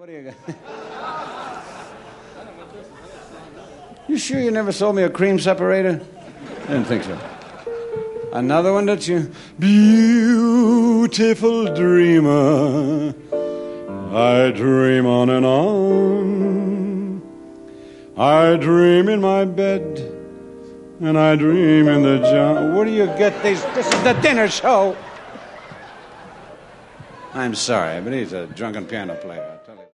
do you got? You sure you never sold me a cream separator? Didn't think so. Another one, did you? Beautiful dreamer, I dream on and on. I dream in my bed, and I dream in the jungle. Where do you get these? This is the dinner show. I'm sorry, but he's a drunken piano player.